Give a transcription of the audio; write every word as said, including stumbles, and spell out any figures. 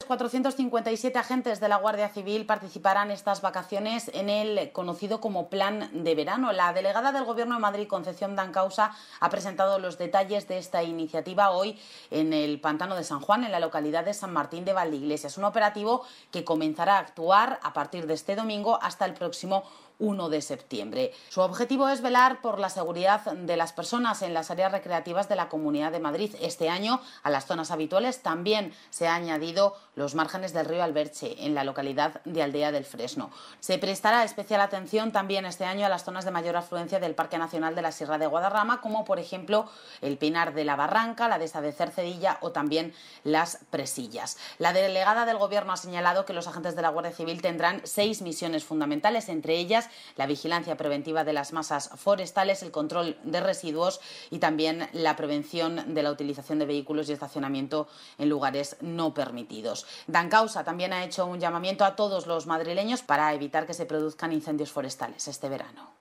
cuatrocientos cincuenta y siete agentes de la Guardia Civil participarán estas vacaciones en el conocido como Plan de Verano. La delegada del Gobierno de Madrid, Concepción Dancausa, ha presentado los detalles de esta iniciativa hoy en el Pantano de San Juan, en la localidad de San Martín de Valdeiglesias. Un operativo que comenzará a actuar a partir de este domingo hasta el próximo uno de septiembre. Su objetivo es velar por la seguridad de las personas en las áreas recreativas de la Comunidad de Madrid. Este año, a las zonas habituales también se han añadido los márgenes del río Alberche, en la localidad de Aldea del Fresno. Se prestará especial atención también este año a las zonas de mayor afluencia del Parque Nacional de la Sierra de Guadarrama, como por ejemplo el Pinar de la Barranca, la Dehesa de Cercedilla o también las Presillas. La delegada del Gobierno ha señalado que los agentes de la Guardia Civil tendrán seis misiones fundamentales, entre ellas la vigilancia preventiva de las masas forestales, el control de residuos y también la prevención de la utilización de vehículos y estacionamiento en lugares no permitidos. Dancausa también ha hecho un llamamiento a todos los madrileños para evitar que se produzcan incendios forestales este verano.